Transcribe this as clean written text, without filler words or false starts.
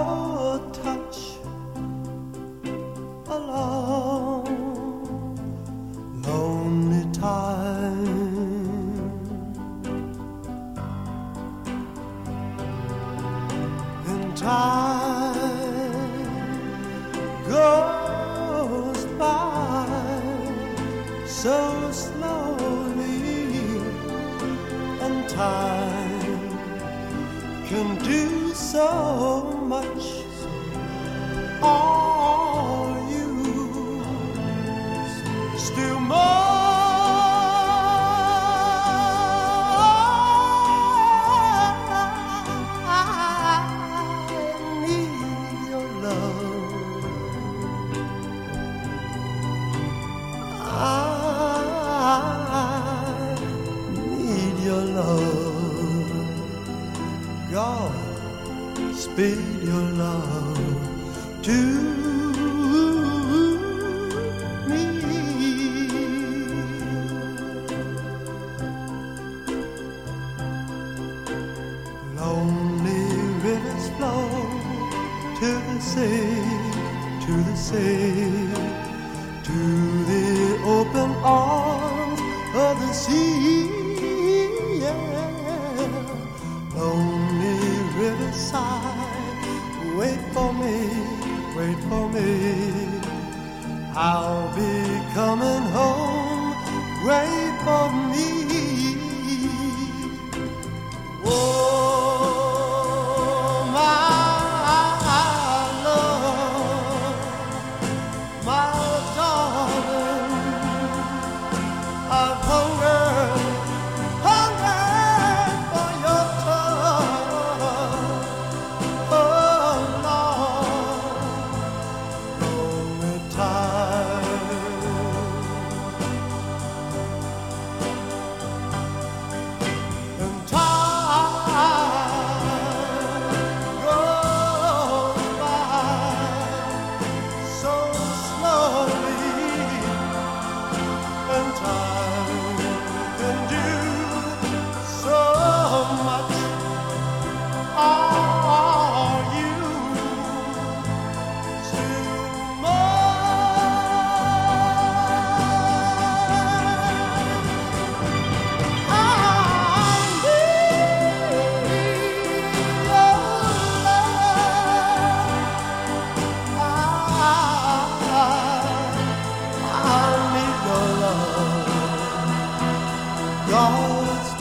your touch a long, lonely time. And time goes by so slowly, and time can do so much. Are you still more? I need your love. I need your love. God, speed your love to me. Lonely rivers flow to the sea, to the sea, to the open arms of the sea. Yeah. Lonely riverside, wait for me, wait for me. I'll be coming home, wait for me. Oh, my love, my darling, I've hungered for your touch. Oh, Lord, only time. And time goes by so slowly, and time can do so much. Are you still mine? I need your love. God,